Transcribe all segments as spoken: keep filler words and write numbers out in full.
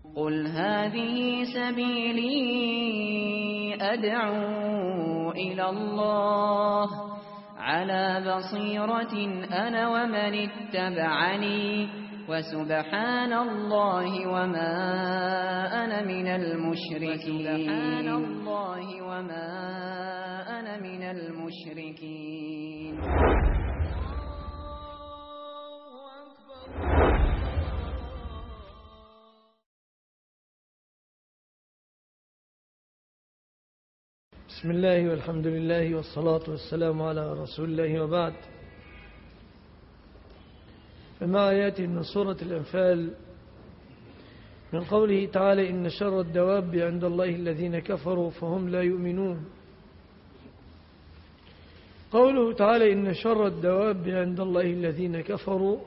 قل هذه سبيلي أدعو إلى الله على بصيرة أنا ومن اتبعني وسبحان الله وما أنا من المشركين سبحان الله وما أنا من المشركين. بسم الله والحمد لله والصلاة والسلام على رسول الله وبعد. فما آيات من سورة الأنفال من قوله تعالى إن شر الدواب عند الله الذين كفروا فهم لا يؤمنون. قوله تعالى إن شر الدواب عند الله الذين كفروا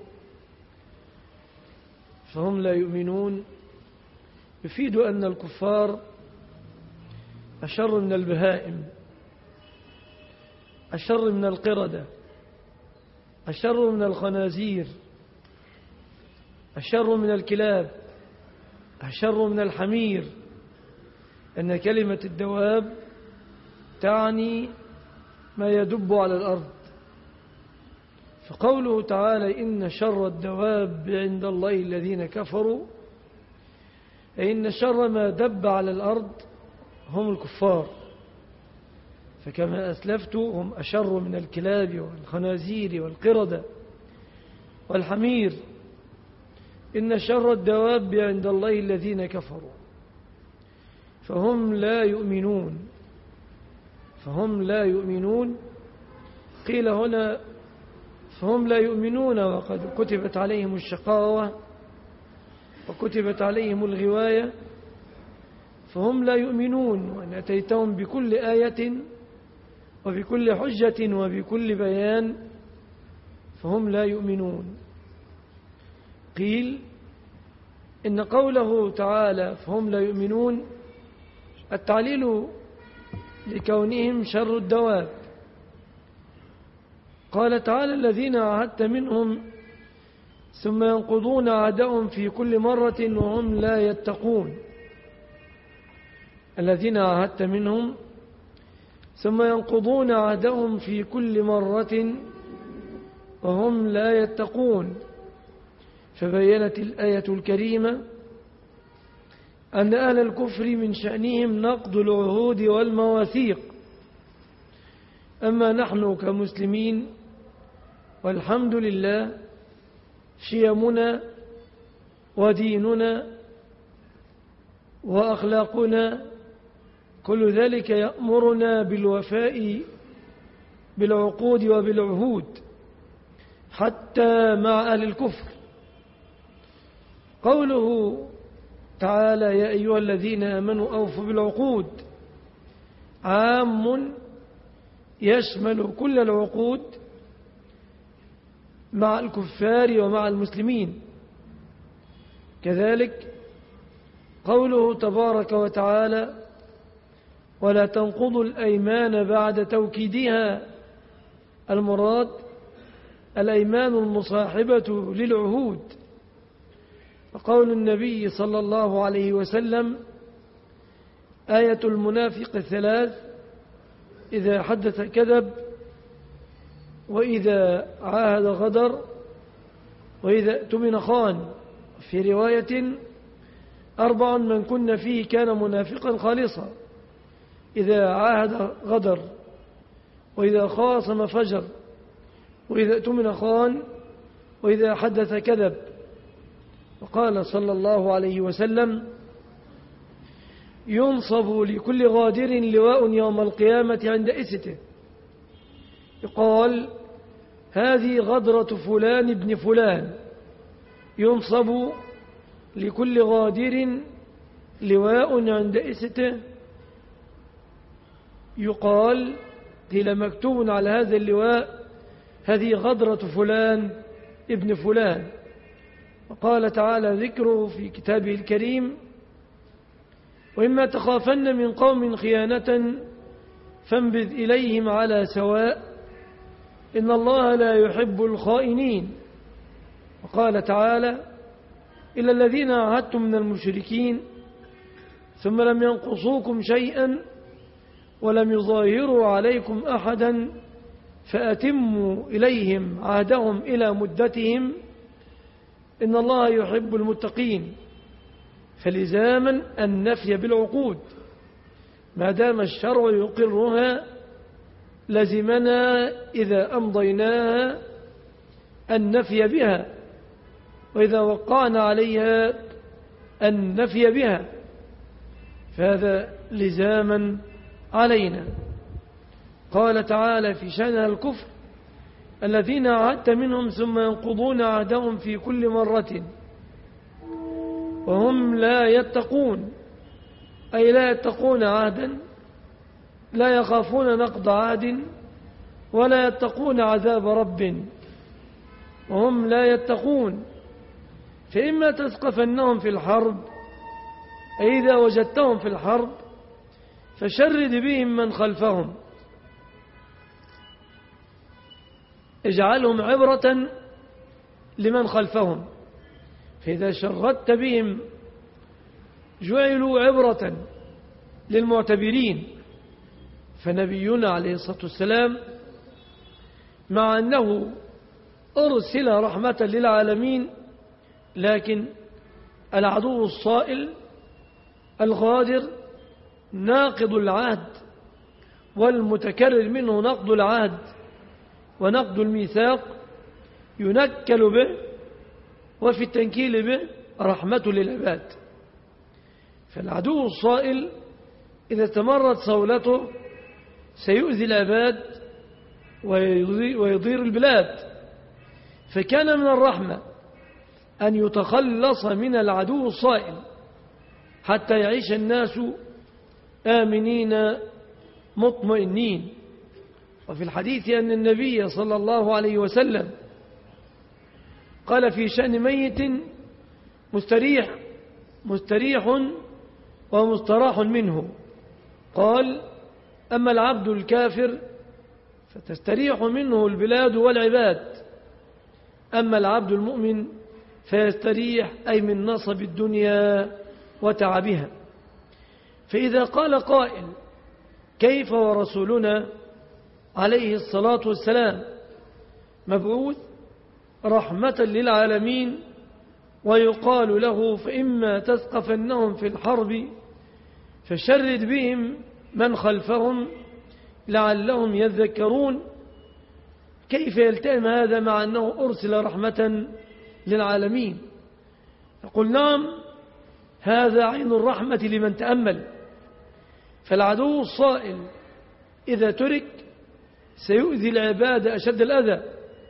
فهم لا يؤمنون يفيد أن الكفار أشر من البهائم، أشر من القردة، أشر من الخنازير، أشر من الكلاب، أشر من الحمير. أن كلمة الدواب تعني ما يدب على الأرض. فقوله تعالى إن شر الدواب عند الله الذين كفروا، أي إن شر ما دب على الأرض هم الكفار. فكما أسلفت هم أشر من الكلاب والخنازير والقردة والحمير. إن شر الدواب عند الله الذين كفروا فهم لا يؤمنون فهم لا يؤمنون قيل هنا فهم لا يؤمنون وقد كتبت عليهم الشقاوة وكتبت عليهم الغواية، فهم لا يؤمنون. وأن أتيتهم بكل آية وبكل حجة وبكل بيان فهم لا يؤمنون. قيل إن قوله تعالى فهم لا يؤمنون التعليل لكونهم شر الدواب. قال تعالى الذين عاهدت منهم ثم ينقضون عهدهم في كل مرة وهم لا يتقون. الذين عاهدت منهم ثم ينقضون عهدهم في كل مرة وهم لا يتقون. فبينت الآية الكريمة أن أهل الكفر من شأنهم نقض العهود والمواثيق. أما نحن كمسلمين والحمد لله شيمنا وديننا وأخلاقنا كل ذلك يأمرنا بالوفاء بالعقود وبالعهود حتى مع أهل الكفر. قوله تعالى يا أيها الذين آمنوا أوفوا بالعقود عام يشمل كل العقود مع الكفار ومع المسلمين. كذلك قوله تبارك وتعالى ولا تنقضوا الأيمان بعد توكيدها، المراد الأيمان المصاحبة للعهود. وقول النبي صلى الله عليه وسلم آية المنافق ثلاث إذا حدث كذب وإذا عاهد غدر وإذا اؤتمن خان. في رواية أربع من كن فيه كان منافقا خالصا إذا عاهد غدر وإذا خاصم فجر وإذا اؤتمن خان وإذا حدث كذب. وقال صلى الله عليه وسلم ينصب لكل غادر لواء يوم القيامة عند إسته، يقال هذه غدرة فلان ابن فلان. ينصب لكل غادر لواء عند إسته، يقال قيل مكتوب على هذا اللواء هذه غدرة فلان ابن فلان. وقال تعالى ذكره في كتابه الكريم وإما تخافن من قوم خيانة فانبذ إليهم على سواء إن الله لا يحب الخائنين. وقال تعالى إلا الذين عاهدتم من المشركين ثم لم ينقصوكم شيئا ولم يظاهروا عليكم أحدا فأتموا إليهم عهدهم إلى مدتهم إن الله يحب المتقين. فلزاما النفي بالعقود ما دام الشرع يقرها لزمنا إذا أمضيناها النفي بها، وإذا وقعنا عليها النفي بها، فهذا لزاما علينا. قال تعالى في شأن الكفر الذين عهدت منهم ثم ينقضون عهدهم في كل مرة وهم لا يتقون، أي لا يتقون عهدا، لا يخافون نقض عهد ولا يتقون عذاب رب وهم لا يتقون. فإما تثقفنهم في الحرب، أي إذا وجدتهم في الحرب فشرد بهم من خلفهم، اجعلهم عبرة لمن خلفهم. فإذا شردت بهم جعلوا عبرة للمعتبرين. فنبينا عليه الصلاة والسلام مع أنه أرسل رحمة للعالمين، لكن العدو الصائل الغادر ناقض العهد والمتكرر منه نقض العهد ونقض الميثاق ينكل به، وفي التنكيل به رحمة للعباد. فالعدو الصائل إذا استمرت صولته سيؤذي العباد ويضير البلاد. فكان من الرحمة أن يتخلص من العدو الصائل حتى يعيش الناس آمنين مطمئنين. وفي الحديث أن النبي صلى الله عليه وسلم قال في شأن ميت مستريح مستريح ومستراح منه، قال أما العبد الكافر فتستريح منه البلاد والعباد، أما العبد المؤمن فيستريح أي من نصب الدنيا وتعبها. فإذا قال قائل كيف ورسولنا عليه الصلاة والسلام مبعوث رحمة للعالمين ويقال له فإما تثقفنهم في الحرب فشرد بهم من خلفهم لعلهم يذكرون، كيف يلتئم هذا مع أنه أرسل رحمة للعالمين؟ يقول نعم، هذا عين الرحمة لمن تأمل. فالعدو الصائل إذا ترك سيؤذي العباد أشد الأذى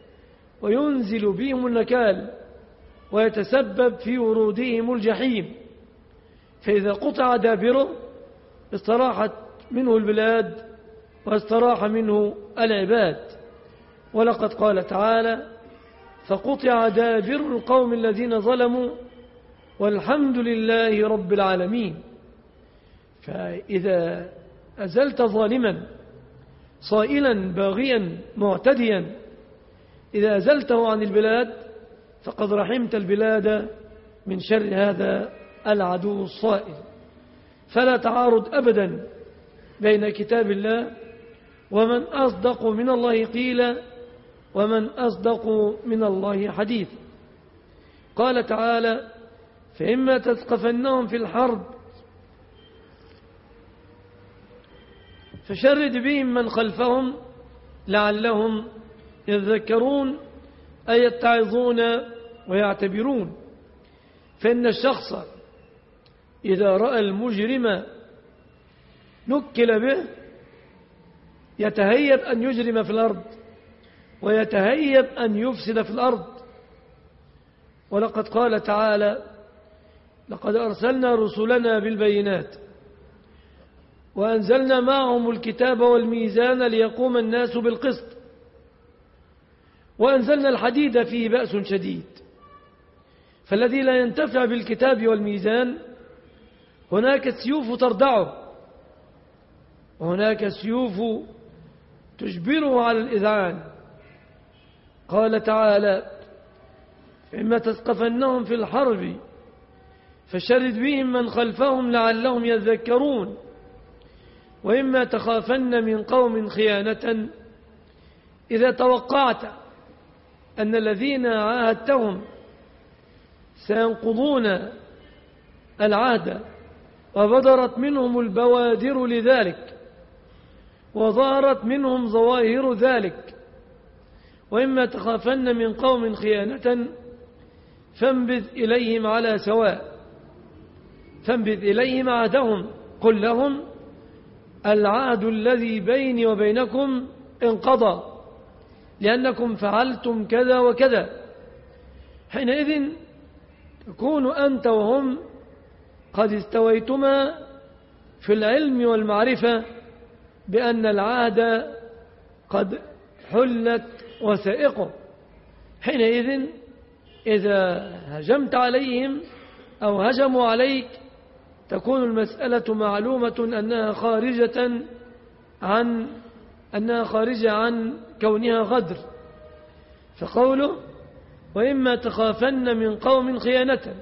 وينزل بهم النكال ويتسبب في ورودهم الجحيم. فإذا قطع دابره استراحت منه البلاد واستراح منه العباد. ولقد قال تعالى فقطع دابر القوم الذين ظلموا والحمد لله رب العالمين. فإذا أزلت ظالما صائلا باغيا معتديا، إذا أزلته عن البلاد فقد رحمت البلاد من شر هذا العدو الصائل. فلا تعارض أبدا بين كتاب الله ومن أصدق من الله قيلا ومن أصدق من الله حديث. قال تعالى فإما تثقفنهم في الحرب فشرد بهم من خلفهم لعلهم يذكرون أي يتعظون ويعتبرون. فإن الشخص إذا رأى المجرم نكل به يتهيب أن يجرم في الأرض ويتهيب أن يفسد في الأرض. ولقد قال تعالى لقد أرسلنا رسلنا بالبينات وأنزلنا معهم الكتاب والميزان ليقوم الناس بالقسط وأنزلنا الحديد فيه بأس شديد. فالذي لا ينتفع بالكتاب والميزان هناك سيوف تردعه وهناك سيوف تجبره على الإذعان. قال تعالى فإما تثقفنهم في الحرب فشرد بهم من خلفهم لعلهم يذكرون وإما تخافن من قوم خيانة إذا توقعت أن الذين عاهدتهم سينقضون العهد وبدرت منهم البوادر لذلك وظهرت منهم ظواهر ذلك وإما تخافن من قوم خيانة فانبذ إليهم على سواء فانبذ إليهم عهدهم قل لهم العهد الذي بيني وبينكم انقضى لأنكم فعلتم كذا وكذا. حينئذ تكون أنت وهم قد استويتما في العلم والمعرفة بأن العهد قد حلت وثائقه. حينئذ إذا هجمت عليهم أو هجموا عليك تكون المسألة معلومة أنها خارجة عن أنها خارجة عن كونها غدر. فقوله وإما تخافن من قوم خيانة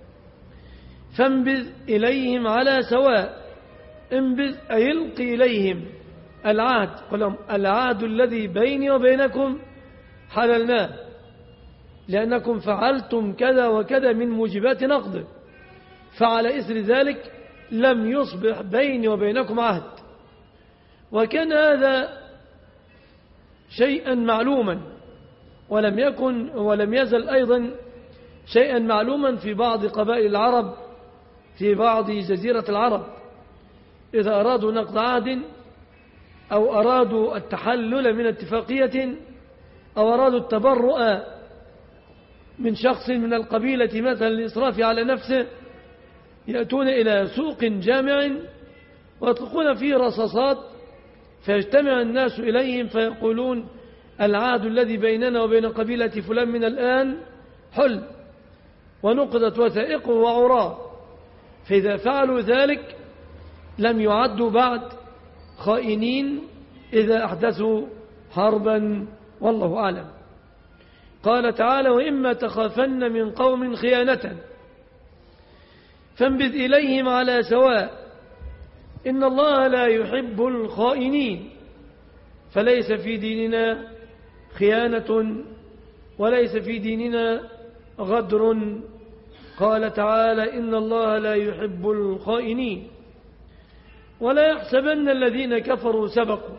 فانبذ إليهم على سواء. انبذ أي القي إليهم العهد قل لهم العهد الذي بيني وبينكم حللناه لأنكم فعلتم كذا وكذا من موجبات نقضه فعلى إثر ذلك لم يصبح بيني وبينكم عهد. وكان هذا شيئا معلوما ولم يكن ولم يزل أيضا شيئا معلوما في بعض قبائل العرب في بعض جزيرة العرب إذا أرادوا نقض عهد أو أرادوا التحلل من اتفاقية أو أرادوا التبرؤ من شخص من القبيلة مثلا للإسراف على نفسه يأتون إلى سوق جامع ويطلقون فيه رصاصات فيجتمع الناس إليهم فيقولون العهد الذي بيننا وبين قبيلة فلان من الآن حل ونقضت وثائقه وعراه. فإذا فعلوا ذلك لم يعدوا بعد خائنين إذا أحدثوا حربا والله أعلم. قال تعالى وإما تخافن من قوم خيانة فانبذ إليهم على سواء إن الله لا يحب الخائنين. فليس في ديننا خيانة وليس في ديننا غدر. قال تعالى إن الله لا يحب الخائنين. ولا يحسبن الذين كفروا سبقوا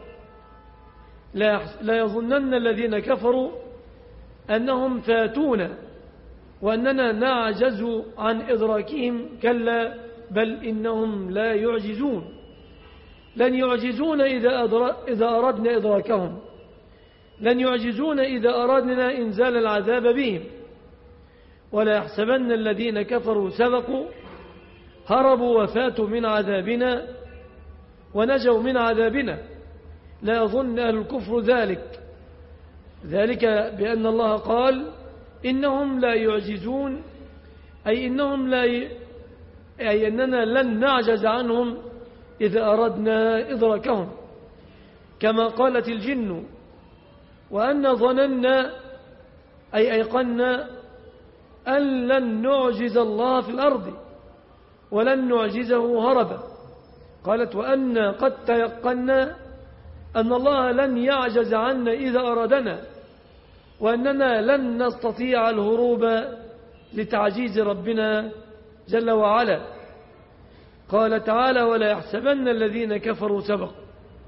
لا يظنن الذين كفروا أنهم فاتونا وأننا نعجز عن إدراكهم كلا بل إنهم لا يعجزون لن يعجزون إذا, إذا أردنا إدراكهم لن يعجزون إذا أردنا إنزال العذاب بهم. ولا يحسبن الذين كفروا سبقوا هربوا وفاتوا من عذابنا ونجوا من عذابنا. لا يظن أهل الكفر ذلك ذلك بأن الله قال إنهم لا يعجزون أي إنهم لا ي... أي أننا لن نعجز عنهم إذا أردنا إدراكهم كما قالت الجن وأن ظننا أي أيقنا أن لن نعجز الله في الأرض ولن نعجزه هربا. قالت وأن قد تيقنا أن الله لن يعجز عنا إذا أرادنا وأننا لن نستطيع الهروب لتعجيز ربنا جل وعلا. قال تعالى ولا يحسبن الذين كفروا سبقوا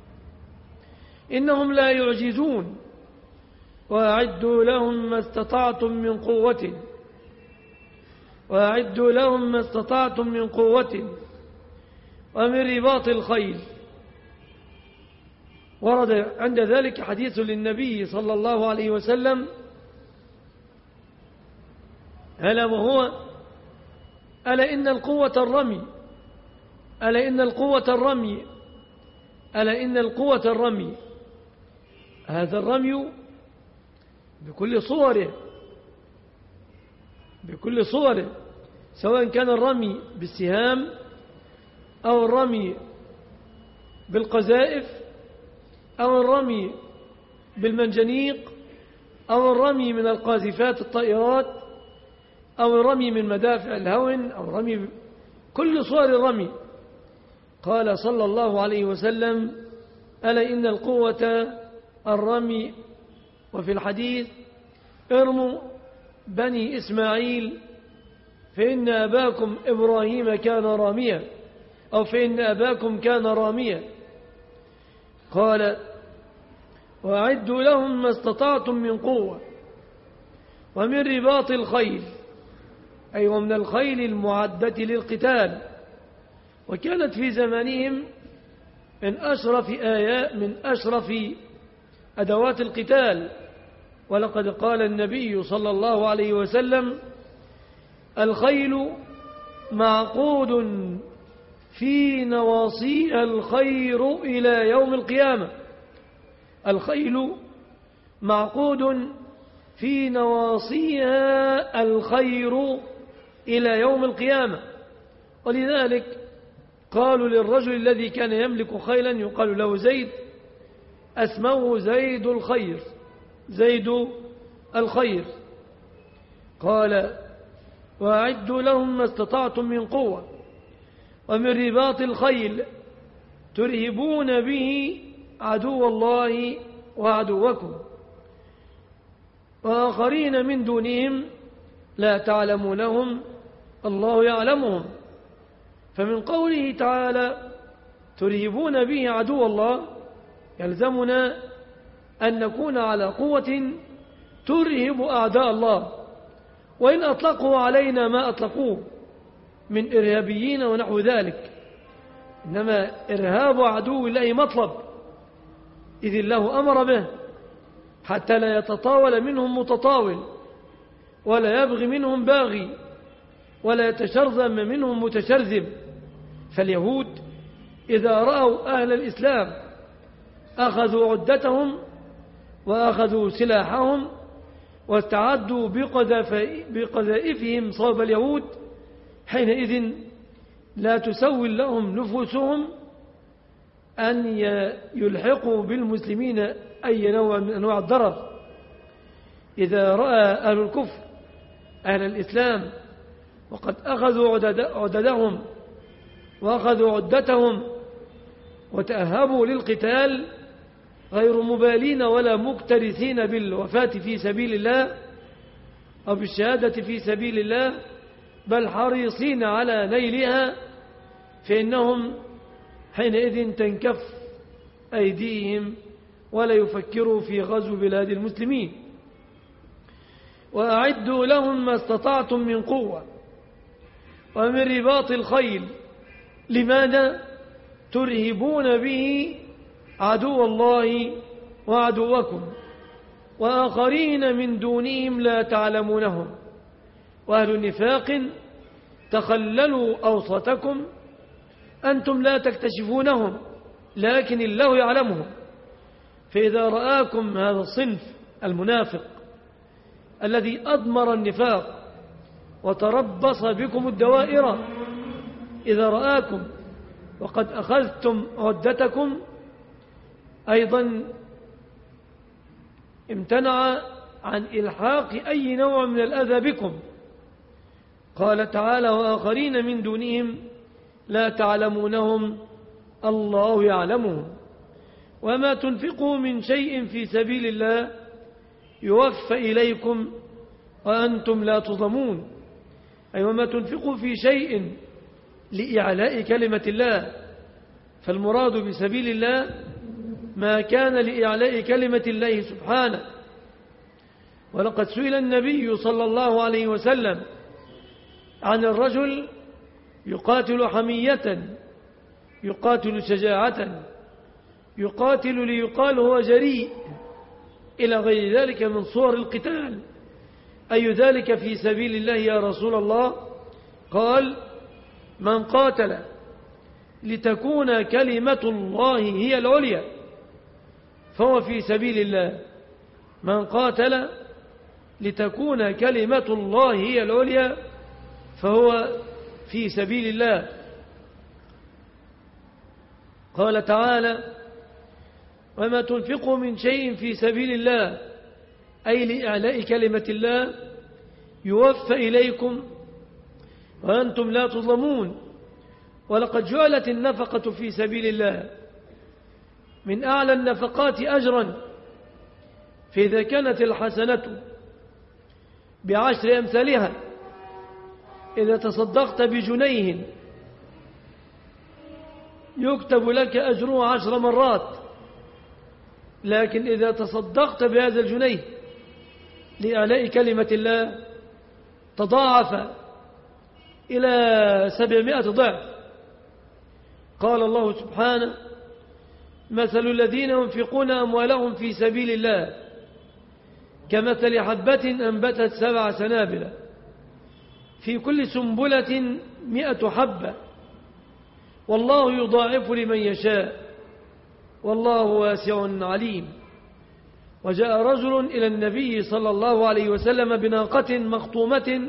إنهم لا يعجزون وأعدوا لهم ما استطعتم من قوة وأعدوا لهم ما استطعتم من قوة ومن رباط الخيل. ورد عند ذلك حديث للنبي صلى الله عليه وسلم ألا وهو ألا إن القوة الرمي ألا إن القوة الرمي ألا إن القوة الرمي هذا الرمي بكل صوره بكل صوره سواء كان الرمي بالسهام أو الرمي بالقذائف أو الرمي بالمنجنيق أو الرمي من القاذفات الطائرات أو رمي من مدافع الهون أو رمي كل صور الرمي. قال صلى الله عليه وسلم: ألا إن القوة الرمي. وفي الحديث: ارموا بني إسماعيل فإن أباكم إبراهيم كان راميا، أو فإن أباكم كان راميا. قال: وأعدوا لهم ما استطعتم من قوة ومن رباط الخيل، أي ومن الخيل المعدة للقتال. وكانت في زمانهم من أشرف آيات من أشرف أدوات القتال. ولقد قال النبي صلى الله عليه وسلم: الخيل معقود في نواصيها الخير إلى يوم القيامة. الخيل معقود في نواصيها الخير إلى يوم القيامة. ولذلك قالوا للرجل الذي كان يملك خيلا يقال له زيد: اسمه زيد الخير، زيد الخير. قال: وأعدوا لهم ما استطعتم من قوة ومن رباط الخيل ترهبون به عدو الله وعدوكم وآخرين من دونهم لا تعلمونهم الله يعلمهم. فمن قوله تعالى: ترهبون به عدو الله، يلزمنا أن نكون على قوة ترهب أعداء الله، وإن أطلقوا علينا ما أطلقوه من إرهابيين ونحو ذلك. إنما إرهاب عدو الله مطلب، إذ الله أمر به، حتى لا يتطاول منهم متطاول، ولا يبغي منهم باغي، ولا يتشرذم منهم متشرذم. فاليهود إذا رأوا أهل الإسلام أخذوا عدتهم وأخذوا سلاحهم واستعدوا بقذائفهم صوب اليهود، حينئذ لا تسول لهم نفوسهم أن يلحقوا بالمسلمين أي نوع من أنواع الضرر. إذا رأى أهل الكفر أهل الإسلام وقد أخذوا عددهم وأخذوا عدتهم وتأهبوا للقتال غير مبالين ولا مكترثين بالوفاة في سبيل الله أو بالشهادة في سبيل الله، بل حريصين على نيلها، فإنهم حينئذ تنكف أيديهم ولا يفكروا في غزو بلاد المسلمين. وأعدوا لهم ما استطعتم من قوة ومن رباط الخيل. لماذا؟ ترهبون به عدو الله وعدوكم وآخرين من دونهم لا تعلمونهم. وأهل نفاق تخللوا أوسطكم، أنتم لا تكتشفونهم لكن الله يعلمهم. فإذا رآكم هذا الصنف المنافق الذي أضمر النفاق وتربص بكم الدوائر، إذا رآكم وقد أخذتم عدتكم أيضا امتنع عن إلحاق أي نوع من الأذى بكم. قال تعالى: وآخرين من دونهم لا تعلمونهم الله يعلمهم. وما تنفقوا من شيء في سبيل الله يوفى إليكم وأنتم لا تظلمون. أي وما تنفقوا في شيء لإعلاء كلمة الله، فالمراد بسبيل الله ما كان لإعلاء كلمة الله سبحانه. ولقد سئل النبي صلى الله عليه وسلم عن الرجل يقاتل حمية، يقاتل شجاعة، يقاتل ليقال هو جريء، إلى غير ذلك من صور القتال. أي ذلك في سبيل الله يا رسول الله؟ قال: من قاتل لتكون كلمة الله هي العليا فهو في سبيل الله. من قاتل لتكون كلمة الله هي العليا فهو في سبيل الله. قال تعالى: وما تنفقوا من شيء في سبيل الله، أي لإعلاء كلمة الله، يوفى إليكم وأنتم لا تظلمون. ولقد جعلت النفقة في سبيل الله من أعلى النفقات أجرا، فإذا كانت الحسنة بعشر أمثالها، إذا تصدقت بجنيه يكتب لك أجره عشر مرات، لكن إذا تصدقت بهذا الجنيه لإعلاء كلمة الله تضاعف إلى سبعمائة ضعف. قال الله سبحانه: مثل الذين ينفقون أموالهم في سبيل الله كمثل حبة أنبتت سبع سنابل في كل سنبلة مئة حبة والله يضاعف لمن يشاء والله واسع عليم. وجاء رجل إلى النبي صلى الله عليه وسلم بناقة مخطومة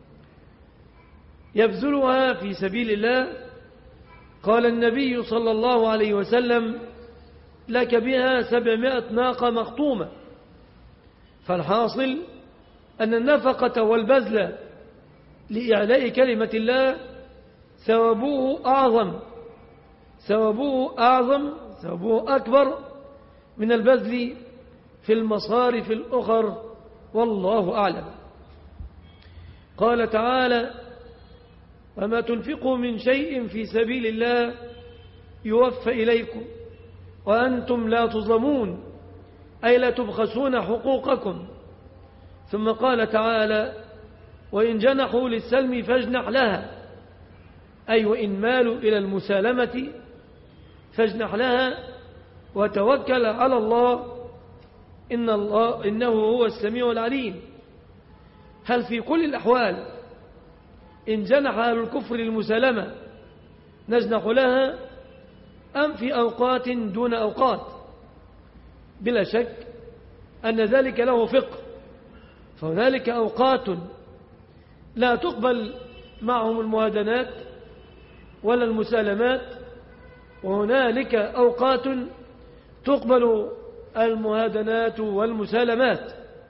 يبذلها في سبيل الله، قال النبي صلى الله عليه وسلم: لك بها سبعمائة ناقة مخطومة. فالحاصل أن النفقة والبذل لإعلاء كلمة الله ثوابه أعظم ثوابه أعظم ثوابه أكبر من البذل في المصارف الأخر، والله أعلم. قال تعالى: وما تنفقوا من شيء في سبيل الله يوفى إليكم وأنتم لا تظلمون، أي لا تبخسون حقوقكم. ثم قال تعالى: وإن جنحوا للسلم فاجنح لها، أي وإن مالوا إلى المسالمة فاجنح لها وتوكل على الله إن الله إنه هو السميع العليم. هل في كل الأحوال إن جنح أهل الكفر للمسالمة نجنح لها، أم في أوقات دون أوقات؟ بلا شك أن ذلك له فقه، فهنالك أوقات لا تقبل معهم الموادنات ولا المسالمات، وهنالك أوقات تقبل المهادنات والمسالمات.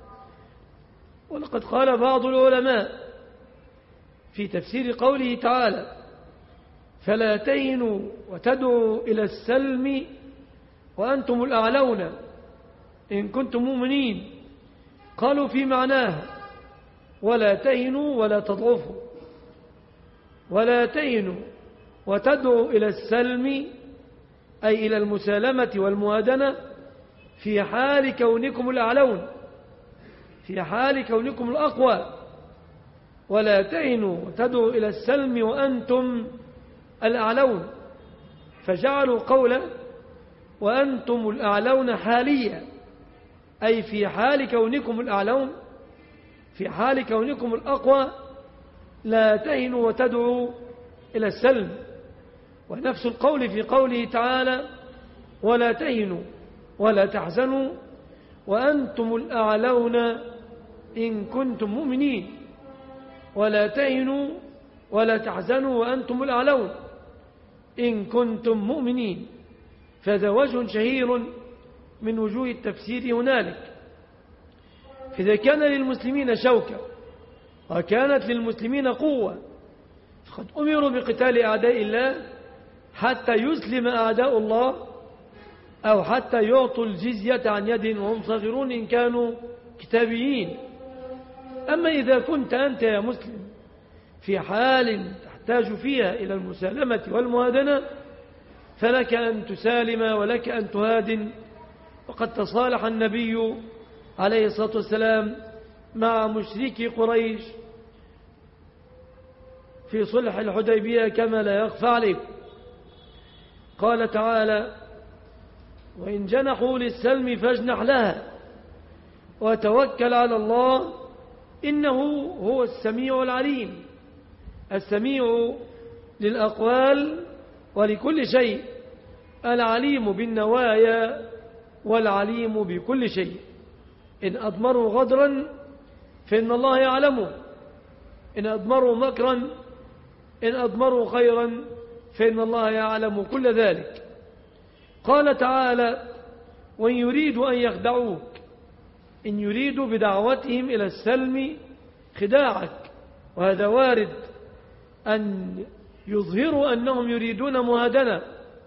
ولقد قال بعض العلماء في تفسير قوله تعالى: فلا تهنوا وتدعوا إلى السلم وأنتم الأعلون إن كنتم مؤمنين، قالوا في معناها: ولا تهنوا ولا تضعفوا، ولا تهنوا وتدعوا إلى السلم أي إلى المسالمة والموادنة في حال كونكم الأعلون، في حال كونكم الأقوى. ولا تهنوا وتدعوا إلى السلم وأنتم الأعلون، فجعلوا قولا وأنتم الأعلون حاليا، أي في حال كونكم الأعلون، في حال كونكم الأقوى لا تهنوا وتدعوا إلى السلم. ونفس القول في قوله تعالى: ولا تهنوا ولا تحزنوا وأنتم الأعلون إن كنتم مؤمنين. ولا تهنوا ولا تحزنوا وأنتم الأعلون إن كنتم مؤمنين. فهذا وجه شهير من وجوه التفسير هنالك. فإذا كان للمسلمين شوكة وكانت للمسلمين قوة فقد أمروا بقتال أعداء الله حتى يسلم أعداء الله، أو حتى يعطوا الجزية عن يد وهم صغيرون إن كانوا كتابيين. أما إذا كنت أنت يا مسلم في حال تحتاج فيها إلى المسالمة والمهادنة فلك أن تسالم ولك أن تهادن. وقد تصالح النبي عليه الصلاة والسلام مع مشركي قريش في صلح الحديبية كما لا يخفى عليكم. قال تعالى: وإن جنحوا للسلم فاجنح لها وتوكل على الله إنه هو السميع العليم. السميع للأقوال ولكل شيء، العليم بالنوايا والعليم بكل شيء. إن أضمروا غدرا فإن الله يعلمه، إن أضمروا مكرا إن أضمروا خيرا فإن الله يعلم كل ذلك. قال تعالى: وإن يريدوا أن يخدعوك، إن يريدوا بدعوتهم إلى السلم خداعك، وهذا وارد أن يظهروا أنهم يريدون مهادنة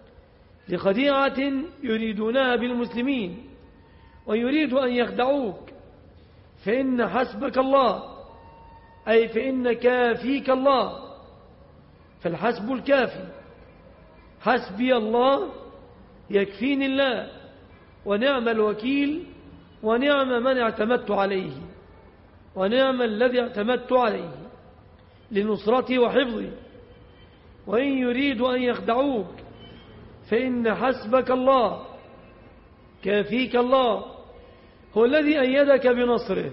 لخديعة يريدونها بالمسلمين، ويريدوا أن يخدعوك. فإن حسبك الله، أي فإن كافيك الله، فالحسب الكافي. حسبي الله، يكفيني الله، ونعم الوكيل، ونعم من اعتمدت عليه، ونعم الذي اعتمدت عليه لنصرتي وحفظي. وإن يريدوا أن يخدعوك فإن حسبك الله، كافيك الله، هو الذي أيدك بنصره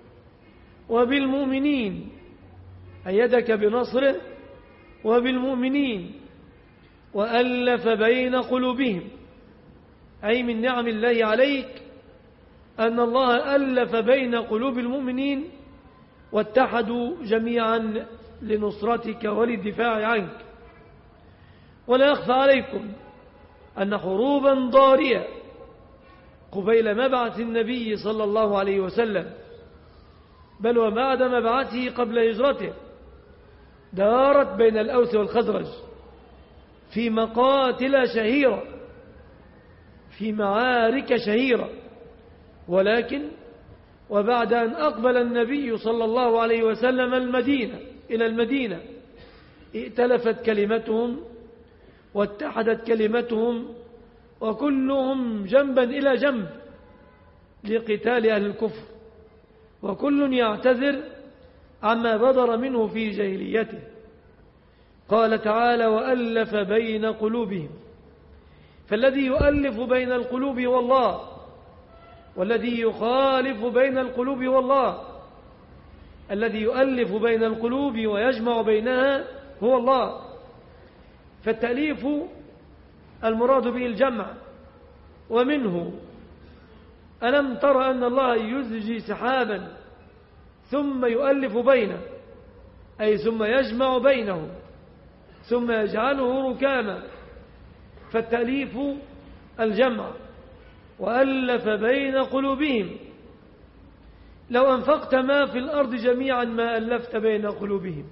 وبالمؤمنين، أيدك بنصره وبالمؤمنين، وألف بين قلوبهم، أي من نعم الله عليك أن الله ألف بين قلوب المؤمنين واتحدوا جميعا لنصرتك وللدفاع عنك. ولا يخفى عليكم أن حروبا ضارية قبيل مبعث النبي صلى الله عليه وسلم، بل وبعد مبعثه قبل هجرته، دارت بين الأوس والخزرج في مقاتل شهيرة، في معارك شهيرة. ولكن وبعد أن أقبل النبي صلى الله عليه وسلم المدينة إلى المدينة ائتلفت كلمتهم واتحدت كلمتهم، وكلهم جنبا إلى جنب لقتال أهل الكفر، وكل يعتذر عما بدر منه في جاهليته. قال تعالى: وألف بين قلوبهم. فالذي يؤلف بين القلوب هو الله، والذي يخالف بين القلوب هو الله. الذي يؤلف بين القلوب ويجمع بينها هو الله. فالتأليف المراد به الجمع، ومنه: ألم تر أن الله يزجي سحابا ثم يؤلف بينه، أي ثم يجمع بينه ثم يجعله ركاما. فالتأليف الجمع، وألف بين قلوبهم. لو أنفقت ما في الأرض جميعا ما ألفت بين قلوبهم،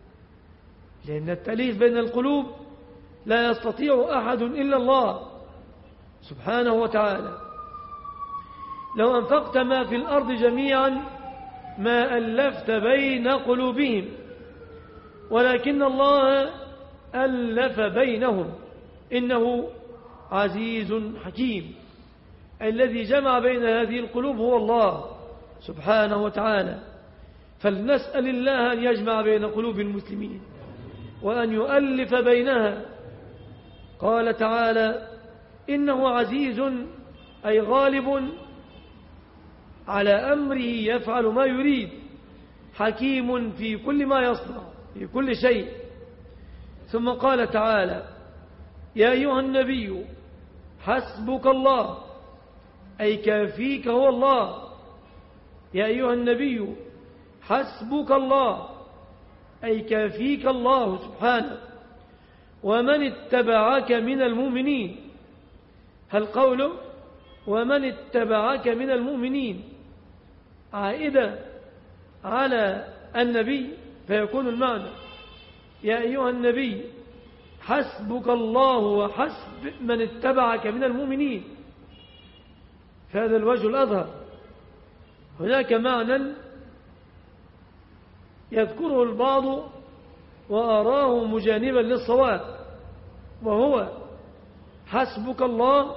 لأن التأليف بين القلوب لا يستطيع أحد إلا الله سبحانه وتعالى. لو أنفقت ما في الأرض جميعا ما ألفت بين قلوبهم، ولكن الله ألف بينهم، إنه عزيز حكيم. الذي جمع بين هذه القلوب هو الله سبحانه وتعالى. فلنسأل الله أن يجمع بين قلوب المسلمين وأن يؤلف بينها. قال تعالى: إنه عزيز، أي غالب على أمره، يفعل ما يريد، حكيم في كل ما يصنع، في كل شيء. ثم قال تعالى: يا أيها النبي حسبك الله، أي كافيك هو الله. يا أيها النبي حسبك الله، أي كافيك الله سبحانه، ومن اتبعك من المؤمنين. هل قوله ومن اتبعك من المؤمنين عائدة على النبي، فيكون المعنى: يا أيها النبي حسبك الله وحسب من اتبعك من المؤمنين. فهذا الوجه الأظهر. هناك معنى يذكره البعض وأراه مجانبا للصواب، وهو حسبك الله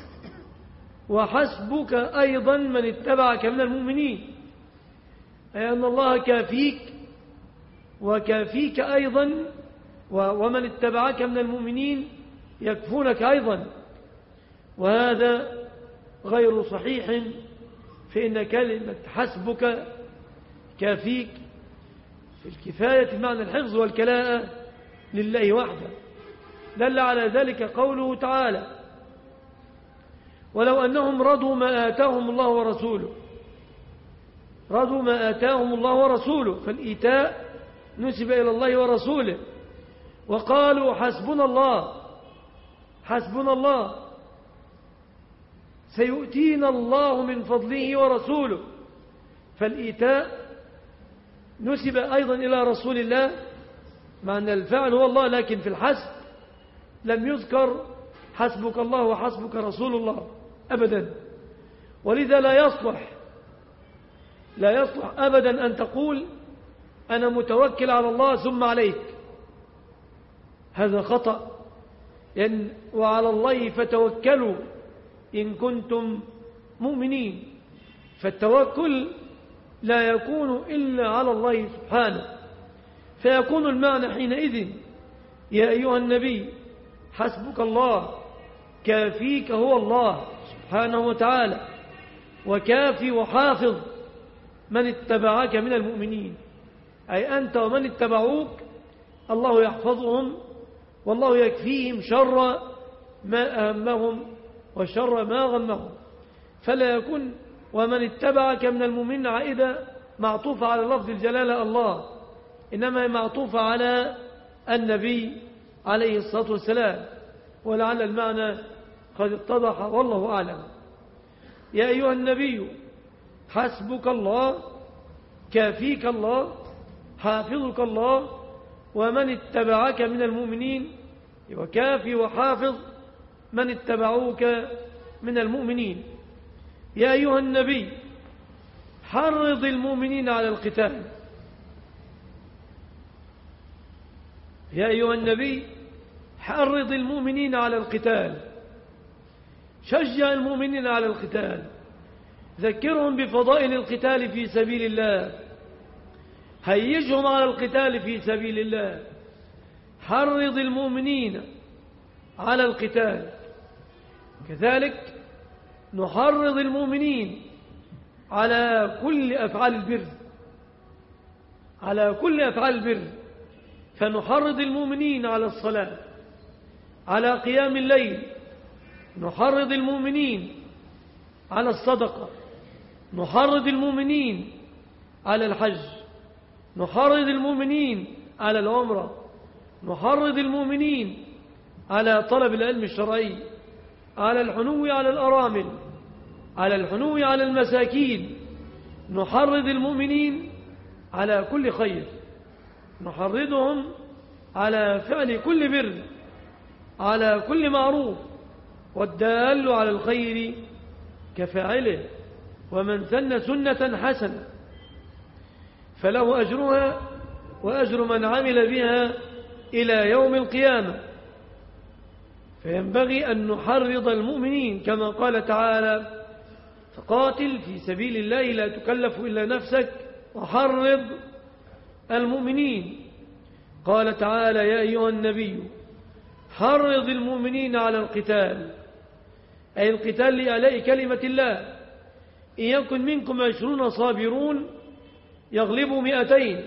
وحسبك أيضا من اتبعك من المؤمنين، أي أن الله كافيك وكافيك أيضا، ومن اتبعك من المؤمنين يكفونك أيضا. وهذا غير صحيح، فإن كلمة حسبك كافيك في الكفاية بمعنى الحفظ والكلاءة لله وحده. دل على ذلك قوله تعالى: ولو أنهم رضوا ما آتاهم الله ورسوله. رضوا ما آتاهم الله ورسوله، فالإيتاء نسب إلى الله ورسوله. وقالوا حسبنا الله، حسبنا الله، سيؤتينا الله من فضله ورسوله. فالإيتاء نسب أيضا إلى رسول الله، مع أن الفاعل هو الله، لكن في الحسب لم يذكر حسبك الله وحسبك رسول الله أبدا. ولذا لا يصلح لا يصلح أبدا أن تقول أنا متوكل على الله ثم عليك، هذا خطأ. يعني وعلى الله فتوكلوا إن كنتم مؤمنين، فالتوكل لا يكون إلا على الله سبحانه. فيكون المعنى حينئذ يا أيها النبي حسبك الله، كافيك هو الله سبحانه وتعالى، وكافي وحافظ من اتبعك من المؤمنين، أي أنت ومن اتبعوك الله يحفظهم، والله يكفيهم شر ما أهمهم وشر ما غمهم. فلا يكون ومن اتبعك من المؤمنين عائدة معطوفة على لفظ الجلالة الله، إنما معطوفة على النبي عليه الصلاة والسلام، ولعل المعنى قد اتضح والله أعلم. يا أيها النبي حسبك الله، كافيك الله، حافظك الله، ومن اتبعك من المؤمنين، وكافي وحافظ من اتبعوك من المؤمنين. يا أيها النبي حرض المؤمنين على القتال. يا أيها النبي حرض المؤمنين على القتال، شجع المؤمنين على القتال، ذكرهم بفضائل القتال في سبيل الله، هيجهم على القتال في سبيل الله، حرض المؤمنين على القتال. كذلك نحرض المؤمنين على كل أفعال البر، على كل أفعال البر، فنحرض المؤمنين على الصلاة، على قيام الليل، نحرض المؤمنين على الصدقة، نحرض المؤمنين على الحج، نحرض المؤمنين على العمرة، نحرض المؤمنين على طلب العلم الشرعي، على الحنو على الأرامل، على الحنو على المساكين، نحرض المؤمنين على كل خير، نحرضهم على فعل كل بر، على كل معروف، والدال على الخير كفاعله، ومن سن سنة حسنة فله أجرها وأجر من عمل بها إلى يوم القيامة. فينبغي أن نحرض المؤمنين كما قال تعالى فقاتل في سبيل الله لا تكلف إلا نفسك وحرض المؤمنين. قال تعالى يا أيها النبي حرض المؤمنين على القتال، أي القتال لأعلاء كلمة الله. إن يكن منكم عشرون صابرون يغلبوا مئتين،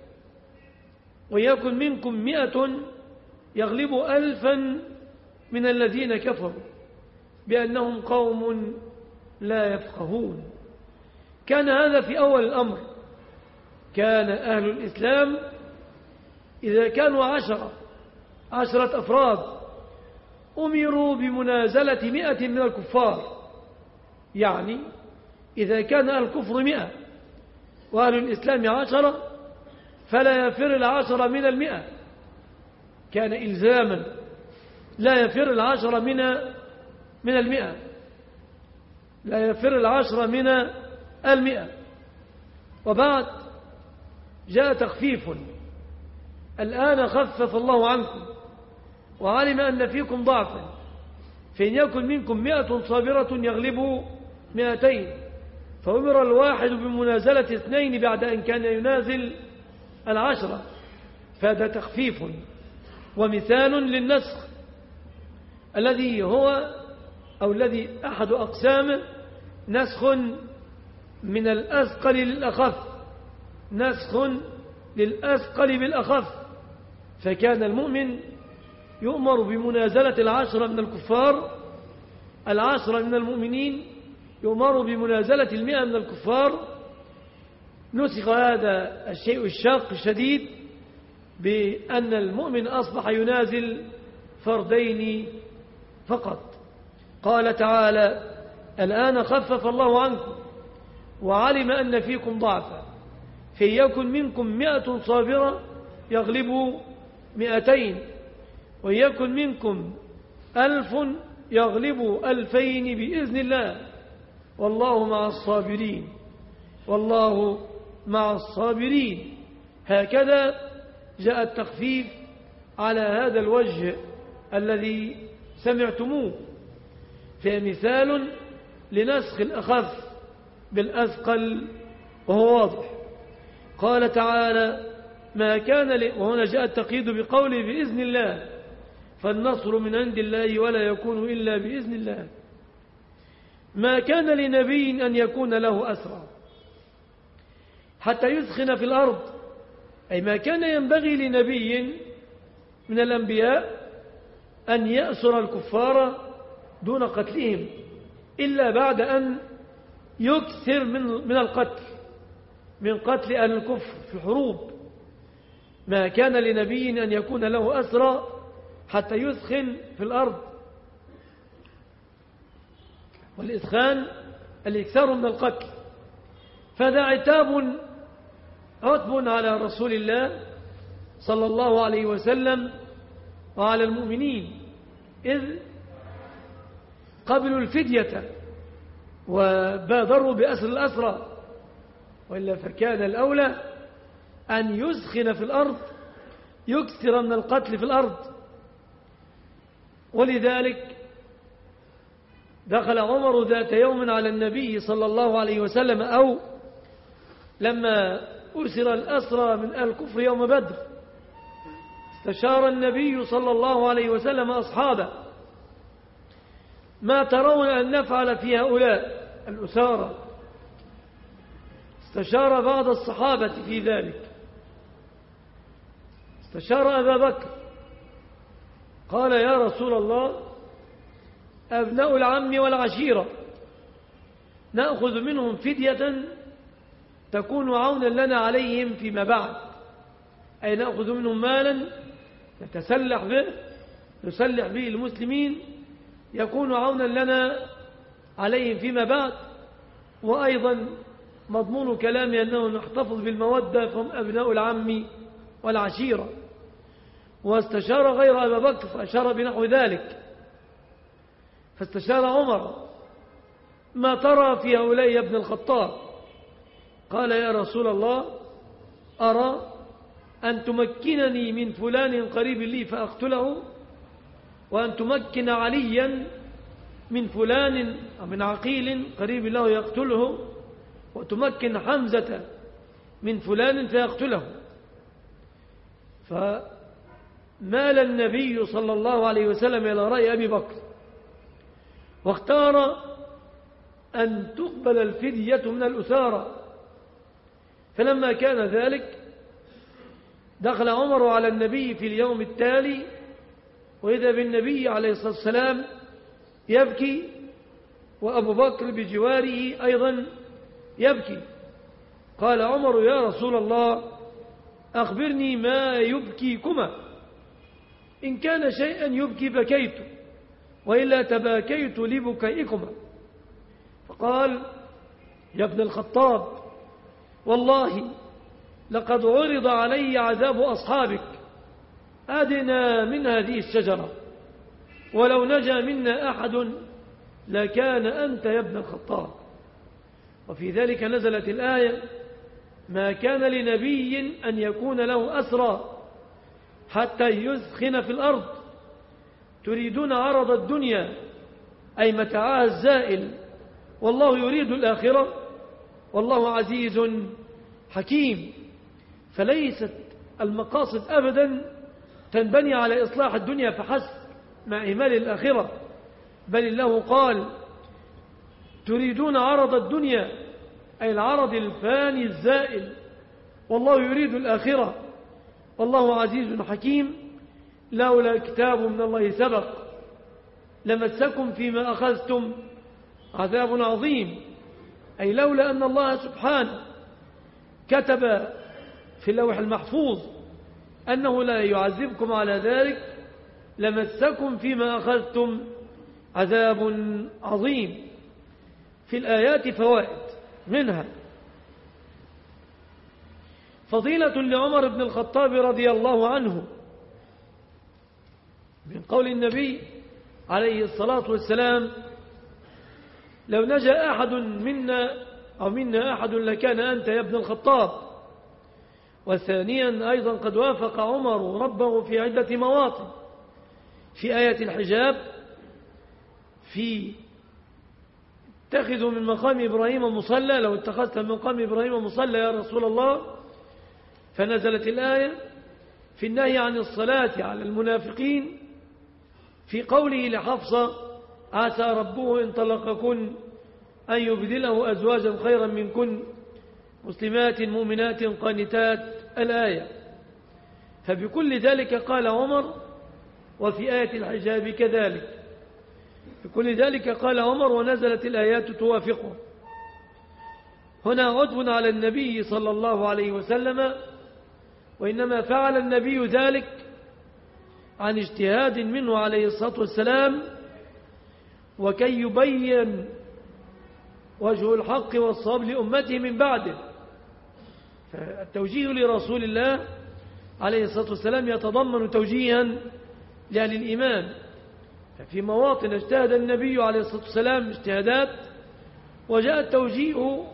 ويكن منكم مئة يغلبوا ألفا من الذين كفروا بأنهم قوم لا يفقهون. كان هذا في أول الأمر، كان أهل الإسلام إذا كانوا عشرة عشرة أفراد أمروا بمنازلة مئة من الكفار، يعني إذا كان أهل الكفر مئة وأهل الإسلام عشرة فلا يفر العشرة من المئة، كان إلزاما لا يفر العشرة من من المئة، لا يفر العشرة من المئة. وبعد جاء تخفيف، الآن خفف الله عنكم وعلم أن فيكم ضعفا، فإن يكن منكم مئة صابرة يغلبوا مئتين، فأمر الواحد بمنازلة اثنين بعد أن كان ينازل العشرة، فهذا تخفيف ومثال للنسخ الذي هو أو الذي أحد أقسامه نسخ من الأثقل للأخف، نسخ للأثقل بالأخف. فكان المؤمن يؤمر بمنازلة العشرة من الكفار، العشرة من المؤمنين يؤمر بمنازلة المئة من الكفار. نسخ هذا الشيء الشاق الشديد بأن المؤمن أصبح ينازل فردين فقط. قال تعالى الآن خفف الله عنكم وعلم أن فيكم ضعفا، فإن يكن منكم مئة صابرة يغلبوا مئتين، وإن يكن منكم ألف يغلبوا ألفين بإذن الله، والله مع الصابرين، والله مع الصابرين. هكذا جاء التخفيف على هذا الوجه الذي سمعتموه، في مثال لنسخ الأخف بالأثقل وهو واضح. قال تعالى: ما كان ل... وهنا جاء التقييد بقوله بإذن الله، فالنصر من عند الله ولا يكون إلا بإذن الله. ما كان لنبي أن يكون له أسرى حتى يثخن في الأرض، أي ما كان ينبغي لنبي من الأنبياء أن يأسر الكفار دون قتلهم إلا بعد أن يكثر من من القتل، من قتل أهل الكفر في الحروب. ما كان لنبي أن يكون له أسرى حتى يثخن في الأرض، والإثخان الإكثار من القتل. فهذا عتاب عتب على رسول الله صلى الله عليه وسلم وعلى المؤمنين، إذ قبلوا الفدية وبادروا بأسر الأسرى، وإلا فكان الأولى أن يسخن في الأرض، يكثر من القتل في الأرض. ولذلك دخل عمر ذات يوم على النبي صلى الله عليه وسلم، أو لما أسر الأسرى من أهل الكفر يوم بدر، استشار النبي صلى الله عليه وسلم أصحابه: ما ترون أن نفعل في هؤلاء الأسارى؟ استشار بعض الصحابة في ذلك، استشار أبا بكر، قال: يا رسول الله، أبناء العم والعشيرة نأخذ منهم فدية تكون عونا لنا عليهم فيما بعد، أي نأخذ منهم مالا نتسلح به، نسلح به المسلمين، يكون عونا لنا عليهم فيما بعد، وأيضا مضمون كلامي أنه نحتفظ بالمودة، فهم أبناء العم والعشيرة. واستشار غير أبا بكر فأشار بنحو ذلك، فاستشار عمر: ما ترى في هؤلاء يا ابن الخطاب؟ قال: يا رسول الله، أرى أن تمكنني من فلان قريب لي فأقتله، وأن تمكن عليا من فلان أو من عقيل قريب له يقتله، وتمكن حمزة من فلان فيقتله. فمال النبي صلى الله عليه وسلم إلى رأي أبي بكر، واختار أن تقبل الفدية من الأسارى. فلما كان ذلك دخل عمر على النبي في اليوم التالي، وإذا بالنبي عليه الصلاة والسلام يبكي، وأبو بكر بجواره أيضا يبكي. قال عمر: يا رسول الله، أخبرني ما يبكيكما، إن كان شيئا يبكي بكيت، وإلا تباكيت لبكائكما. فقال: يا ابن الخطاب، والله لقد عرض علي عذاب أصحابك أدنى من هذه الشجرة، ولو نجا منا أحد لكان أنت يا ابن الخطاب. وفي ذلك نزلت الآية: ما كان لنبي أن يكون له أسرى حتى يثخن في الأرض، تريدون عرض الدنيا أي متاعها الزائل، والله يريد الآخرة، والله عزيز حكيم. فليست المقاصد أبدا تنبني على إصلاح الدنيا فحسب مع إهمال الآخرة، بل الله قال: تريدون عرض الدنيا أي العرض الفاني الزائل، والله يريد الآخرة، والله عزيز حكيم. لولا كتاب من الله سبق لمسكم فيما أخذتم عذاب عظيم، أي لولا أن الله سبحانه كتب في اللوح المحفوظ أنه لا يعذبكم على ذلك لمسكم فيما أخذتم عذاب عظيم. في الآيات فوائد، منها فضيلة لعمر بن الخطاب رضي الله عنه من قول النبي عليه الصلاة والسلام: لو نجا أحد منا أو منا أحد لكان أنت يا ابن الخطاب. وثانيا أيضا قد وافق عمر ربه في عدة مواطن: في آية الحجاب، في اتخذوا من مقام إبراهيم مصلى، لو اتخذت من مقام إبراهيم مصلى يا رسول الله، فنزلت الآية. في النهي عن الصلاة على المنافقين، في قوله لحفصة: عسى ربه إن طلقكن أن يبدله أزواجا خيرا منكن مسلمات مؤمنات قانتات، الآية. فبكل ذلك قال عمر: وفي آية الحجاب كذلك. بكل ذلك قال عمر ونزلت الآيات توافقه. هنا عتب على النبي صلى الله عليه وسلم، وإنما فعل النبي ذلك عن اجتهاد منه عليه الصلاة والسلام، وكي يبين وجه الحق والصواب لأمته من بعده. فالتوجيه لرسول الله عليه الصلاة والسلام يتضمن توجيها لأهل الإيمان. ففي مواطن اجتهد النبي عليه الصلاة والسلام اجتهادات، وجاء التوجيه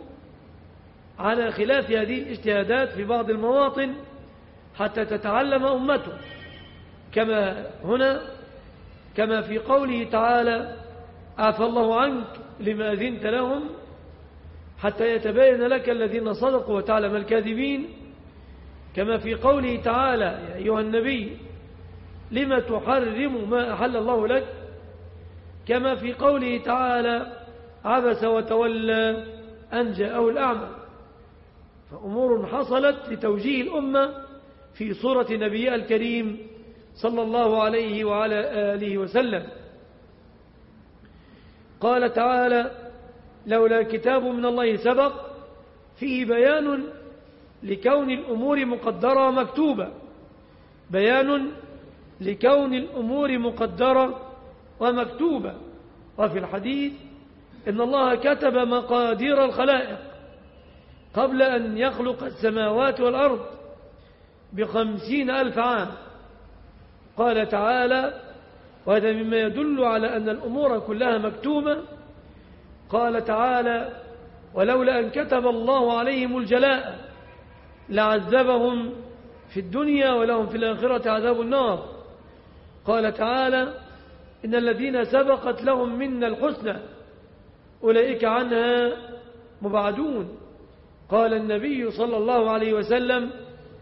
على خلاف هذه الاجتهادات في بعض المواطن حتى تتعلم أمته، كما هنا كما في قوله تعالى: عفى الله عنك لما أذنت لهم حتى يتبين لك الذين صدقوا وتعلم الكاذبين. كما في قوله تعالى: يا أيها النبي لما تحرم ما أحل الله لك. كما في قوله تعالى: عبس وتولى أن جاءه الأعمى. فأمور حصلت لتوجيه الأمة في صورة نبيها الكريم صلى الله عليه وعلى آله وسلم. قال تعالى: لولا كتاب من الله سبق، فيه بيان لكون الأمور مقدرة مكتوبة، بيان لكون الأمور مقدرة ومكتوبة. وفي الحديث: إن الله كتب مقادير الخلائق قبل أن يخلق السماوات والأرض بخمسين ألف عام. قال تعالى: وهذا مما يدل على أن الأمور كلها مكتوبة. قال تعالى: ولولا أن كتب الله عليهم الجلاء لعذبهم في الدنيا ولهم في الآخرة عذاب النار. قال تعالى: إن الذين سبقت لهم منا الحسنى أولئك عنها مبعدون. قال النبي صلى الله عليه وسلم: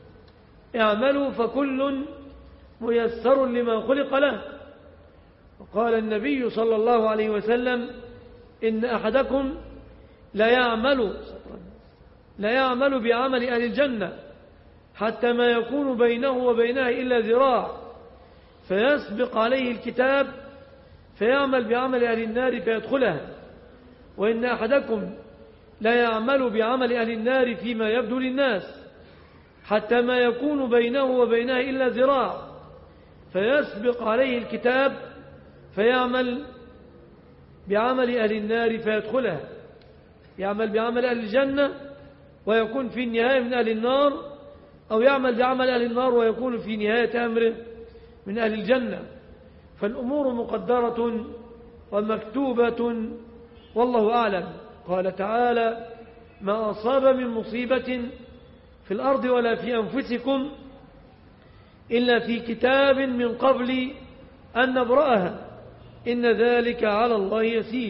اعملوا فكل ميسر لما خلق له. وقال النبي صلى الله عليه وسلم: إن أحدكم لا يعمل لا يعمل بعمل أهل الجنة حتى ما يكون بينه وبينها إلا ذراع، فيسبق عليه الكتاب فيعمل بعمل أهل النار فيدخلها. وإن أحدكم لا يعمل بعمل أهل النار فيما يبدو للناس حتى ما يكون بينه وبينها إلا ذراع، فيسبق عليه الكتاب فيعمل بعمل أهل النار فيدخلها، يعمل بعمل أهل الجنة ويكون في النهاية من أهل النار، أو يعمل بعمل أهل النار ويكون في نهاية أمره من أهل الجنة. فالأمور مقدرة ومكتوبة والله أعلم. قال تعالى: ما أصاب من مصيبة في الأرض ولا في أنفسكم إلا في كتاب من قبل أن نبرأها إن ذلك على الله يسير.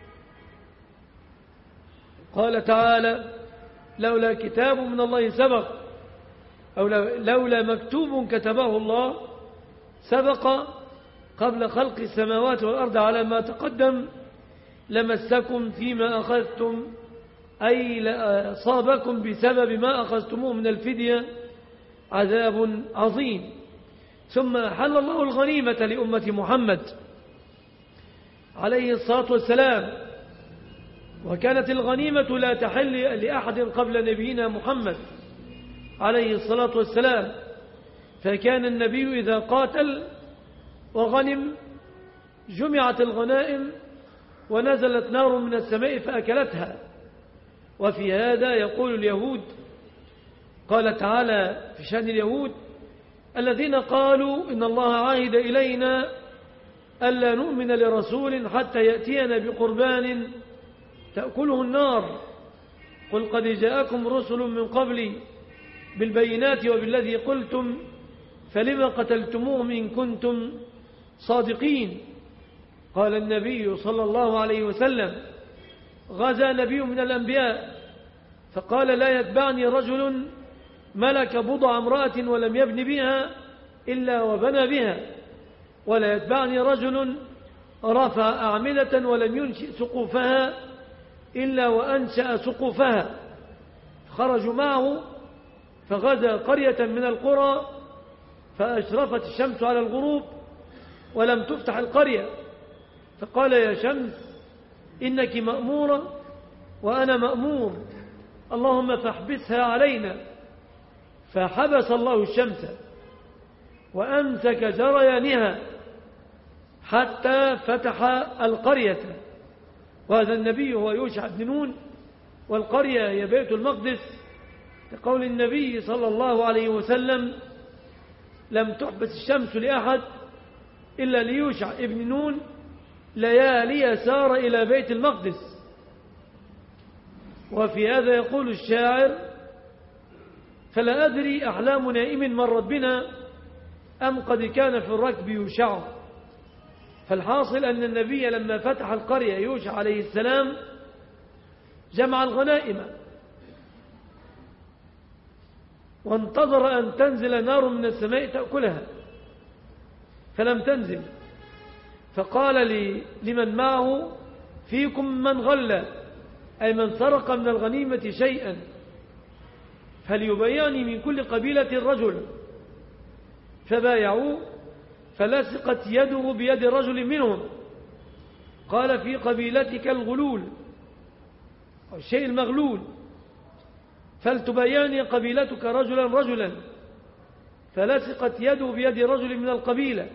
قال تعالى: لولا كتاب من الله سبق، أو لولا مكتوب كتبه الله سبق قبل خلق السماوات والأرض على ما تقدم لمسكم فيما أخذتم، أي لأصابكم بسبب ما أخذتموه من الفدية عذاب عظيم. ثم حل الله الغنيمة لأمة محمد عليه الصلاة والسلام، وكانت الغنيمة لا تحل لأحد قبل نبينا محمد عليه الصلاة والسلام. فكان النبي إذا قاتل وغنم جمعت الغنائم ونزلت نار من السماء فأكلتها. وفي هذا يقول اليهود قال تعالى في شأن اليهود الذين قالوا إن الله عاهد إلينا ألا نؤمن لرسول حتى يأتينا بقربان تأكله النار قل قد جاءكم رسل من قبلي بالبينات وبالذي قلتم فلما قتلتموهم إن كنتم صادقين. قال النبي صلى الله عليه وسلم غزا نبي من الأنبياء فقال لا يتبعني رجل ملك بضع امرأة ولم يبن بها إلا وبنى بها ولا يتبعني رجل رفع أعمدة ولم ينشئ سقوفها إلا وأنشأ سقوفها. خرجوا معه فغزا قرية من القرى فأشرفت الشمس على الغروب ولم تفتح القرية فقال يا شمس إنك مأمورة وأنا مأمور اللهم فاحبسها علينا فحبس الله الشمس وأمسك جريانها حتى فتح القرية. وهذا النبي هو يوشع بن نون والقرية هي بيت المقدس لقول النبي صلى الله عليه وسلم لم تحبس الشمس لأحد إلا ليوشع ابن نون ليالي سار إلى بيت المقدس. وفي هذا يقول الشاعر فلا أدري أحلام نائم مرت بنا أم قد كان في الركب يوشع. فالحاصل أن النبي لما فتح القرية يوشع عليه السلام جمع الغنائم وانتظر أن تنزل نار من السماء تأكلها فلم تنزل فقال لمن معه فيكم من غل أي من سرق من الغنيمة شيئا فليبيعني من كل قبيلة رجل فبايعوا فلصقت يده بيد رجل منهم قال في قبيلتك الغلول أو الشيء المغلول فلتبيعني قبيلتك رجلا رجلا فلصقت يده بيد رجل من القبيلة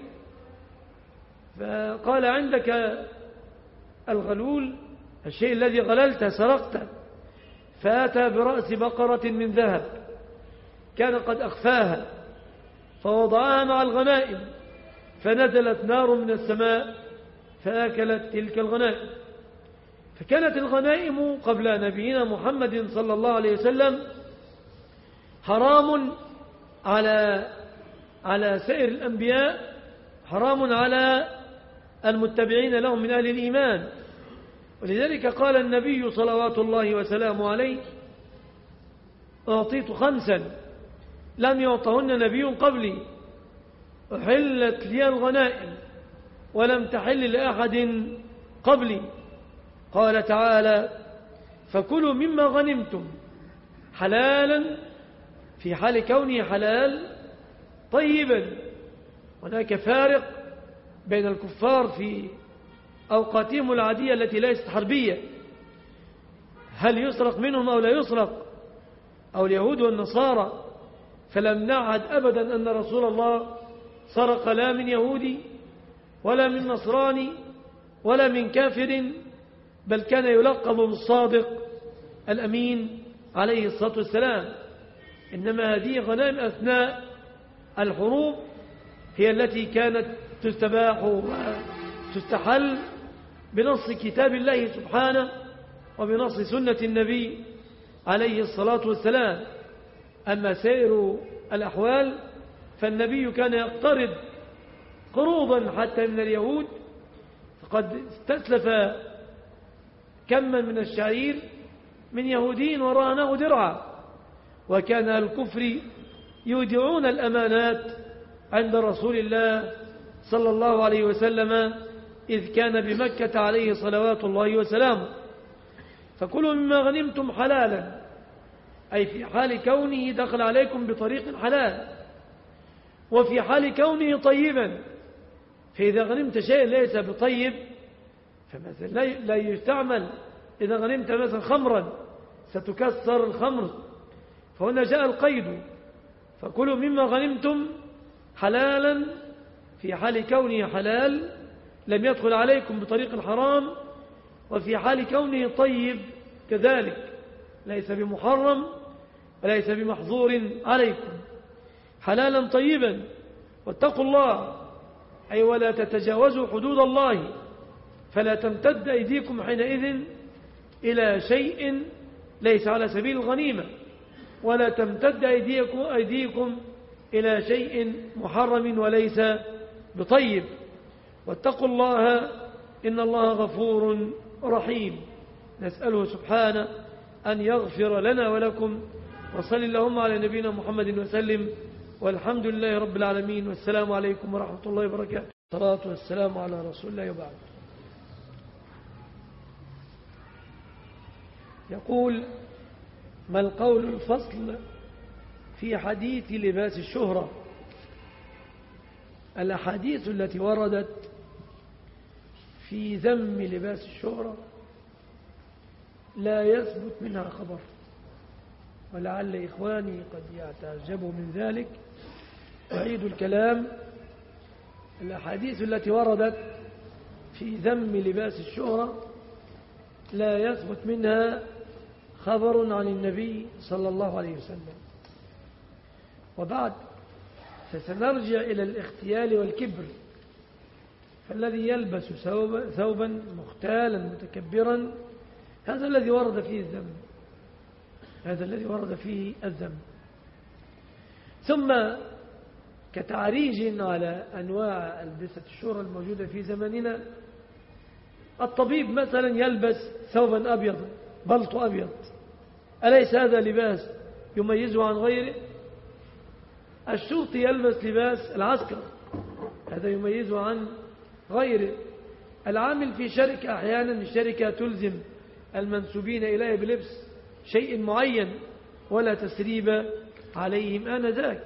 فقال عندك الغلول الشيء الذي غللت سرقت فأتى برأس بقرة من ذهب كان قد أخفاها فوضعها مع الغنائم فنزلت نار من السماء فأكلت تلك الغنائم. فكانت الغنائم قبل نبينا محمد صلى الله عليه وسلم حرام على على سائر الأنبياء حرام على المتبعين لهم من أهل الإيمان. ولذلك قال النبي صلوات الله وسلامه عليه أعطيت خمسا لم يعطهن نبي قبلي أحلت لي الغنائم ولم تحل لأحد قبلي. قال تعالى فكلوا مما غنمتم حلالا في حال كونه حلال طيبا. هناك فارق بين الكفار في أوقاتهم العادية التي ليست حربية هل يسرق منهم أو لا يسرق أو اليهود والنصارى فلم نعهد أبدا أن رسول الله سرق لا من يهودي ولا من نصراني ولا من كافر بل كان يلقب بالصادق الأمين عليه الصلاة والسلام. إنما هذه غنائم أثناء الحروب هي التي كانت تستباح وتستحل بنص كتاب الله سبحانه وبنص سنة النبي عليه الصلاة والسلام. أما سائر الأحوال فالنبي كان يقترض قروضا حتى من اليهود فقد استسلف كما من الشعير من يهودين ورهنه درعا. وكان الكفر يودعون الأمانات عند رسول الله صلى الله عليه وسلم إذ كان بمكة عليه صلوات الله وسلامه. فكلوا مما غنمتم حلالا أي في حال كونه دخل عليكم بطريق حلال وفي حال كونه طيبا. فإذا غنمت شيء ليس بطيب فمثلا لا يستعمل. إذا غنمت مثلا خمرا ستكسر الخمر فهنا جاء القيد فكلوا مما غنمتم حلالا في حال كونه حلال لم يدخل عليكم بطريق الحرام وفي حال كونه طيب كذلك ليس بمحرم وليس بمحظور عليكم، حلالا طيبا، واتقوا الله، أي ولا تتجاوزوا حدود الله، فلا تمتد أيديكم حينئذ إلى شيء ليس على سبيل الغنيمة، ولا تمتد أيديكم, أيديكم إلى شيء محرم وليس بطيب، واتقوا الله إن الله غفور رحيم. نسأله سبحانه أن يغفر لنا ولكم، وصل اللهم على نبينا محمد وسلم، والحمد لله رب العالمين، والسلام عليكم ورحمة الله وبركاته. الصلاة والسلام على رسول الله وبعد. يقول: ما القول الفصل في حديث لباس الشهرة؟ الأحاديث التي وردت في ذم لباس الشهرة لا يثبت منها خبر، ولعل إخواني قد يتعجبوا من ذلك. أعيد الكلام: الأحاديث التي وردت في ذم لباس الشهرة لا يثبت منها خبر عن النبي صلى الله عليه وسلم. وبعد فسنرجع إلى الاختيال والكبر، فالذي يلبس ثوبا مختالا متكبرا هذا الذي ورد فيه الذم، هذا الذي ورد فيه الذم. ثم كتعريج على أنواع ألبسة الشهرة الموجودة في زماننا، الطبيب مثلا يلبس ثوبا أبيض، بلط أبيض، أليس هذا لباس يميزه عن غيره؟ الشرطي يلبس لباس العسكر، هذا يميزه عن غيره. العامل في شركة، أحيانا الشركة تلزم المنسوبين إليه بلبس شيء معين ولا تسريب عليهم آنذاك.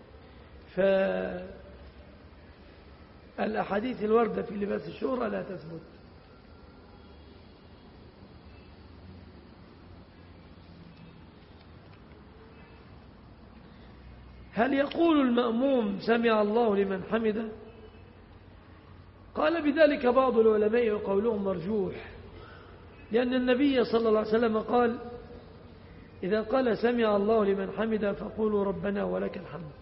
فالأحاديث الواردة في لباس الشهرة لا تثبت. هل يقول المأموم سمع الله لمن حمده؟ قال بذلك بعض العلماء وقولهم مرجوح، لأن النبي صلى الله عليه وسلم قال: إذا قال سمع الله لمن حمده فقولوا ربنا ولك الحمد.